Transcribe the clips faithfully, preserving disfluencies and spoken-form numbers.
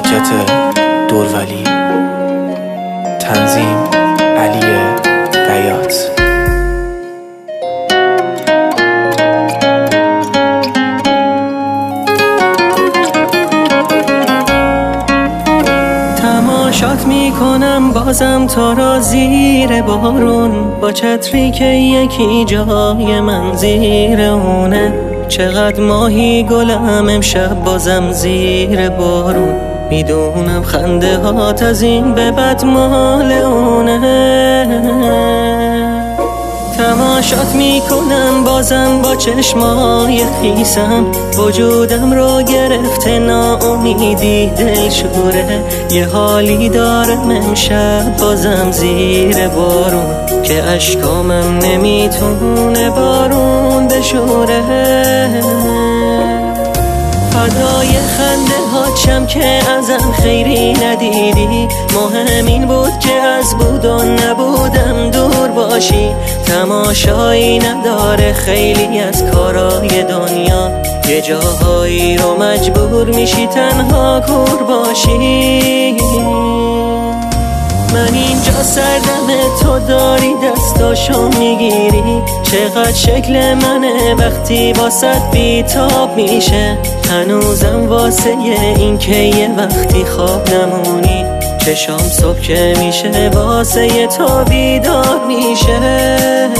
حجت دورولی. تنظیم علی بیات. تماشات میکنم بازم تو را زیر بارون، با چتری که یکی جای من زیر اونه. چقدر ماهی گلم امشب بازم زیر بارون، میدونم خنده هات از این به بد مال اونه. تماشات میکنم بازم با چشمای خیسم، وجودم رو گرفته ناامیدی دلشوره. یه حالی دارم امشب بازم زیر بارون، که اشکامم نمیتونه بارون بشوره. فدای خنده هاتشم که ازم خیری ندیدی، مهم این بود که از بود و نبودم دور باشی. تماشایی نداره خیلی از کارای دنیا، یه جاهایی رو مجبور میشی تنها کور باشی. من اینجا سردم تو داری دستاشو میگیری، چقدر شکل منه وقتی واسط بیتاب میشه. هنوزم واسه این که یه وقتی خواب نمونی، چشام صبح که میشه واسه تو بیدار میشه.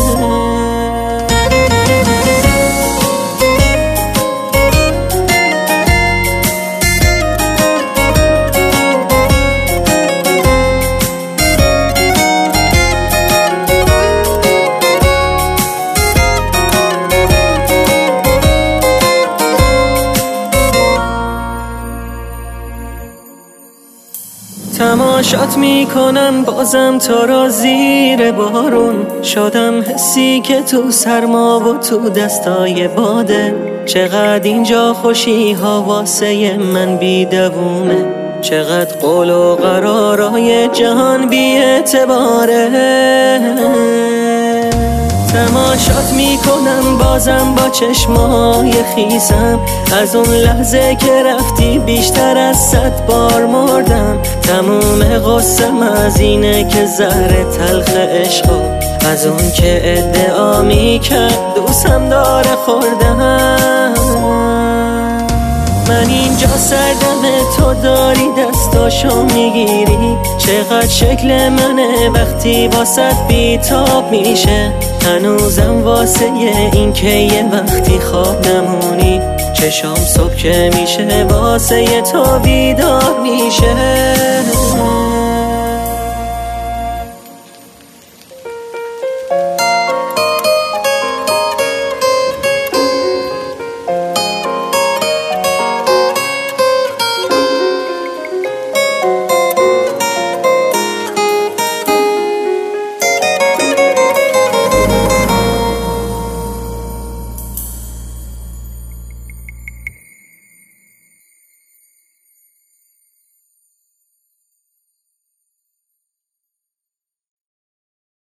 تماشات میکنم بازم تو را زیر بارون، شدم حسی که تو سرما و تو دستای باده. چقدر اینجا خوشی ها واسه من بی دوومه، چقدر قول و قرارای جهان بی اعتباره. تماشات میکنم بازم با چشمای خیسم، از اون لحظه که رفتی بیشتر از صد بار مردم. تموم قصم از اینه که زهر تلخ عشقو، از اون که ادعا میکرد دوستم داره خوردم. من اینجا سردم تو داری دستاشو میگیری، چقدر شکل منه وقتی واسط بیتاب میشه. هنوزم واسه این که یه وقتی خواب نمونی، چشام صبح که میشه واسه تو بیدار میشه.